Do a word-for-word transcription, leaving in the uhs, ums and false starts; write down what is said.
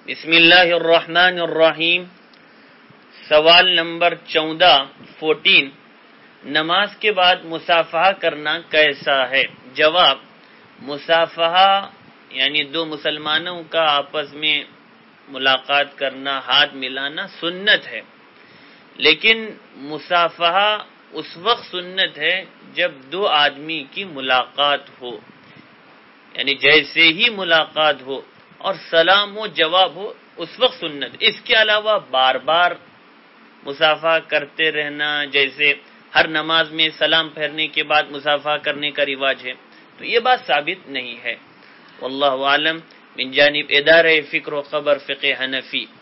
बिस्मिल्लाहिर्रहमानिर्रहीम। सवाल नंबर चौदह फोर्टीन, नमाज के बाद मुसाफहा करना कैसा है? जवाब, मुसाफहा यानी दो मुसलमानों का आपस में मुलाकात करना, हाथ मिलाना सुन्नत है, लेकिन मुसाफहा उस वक्त सुन्नत है जब दो आदमी की मुलाकात हो, यानी जैसे ही मुलाकात हो और सलाम हो, जवाब हो, उस वक्त सुन्नत। इसके अलावा बार बार मुसाफा करते रहना, जैसे हर नमाज में सलाम फेरने के बाद मुसाफा करने का रिवाज है, तो ये बात साबित नहीं है। वल्लाहु आलम। मिन जानिब इदारा फिक्र व खबर फिक़ह हनफी।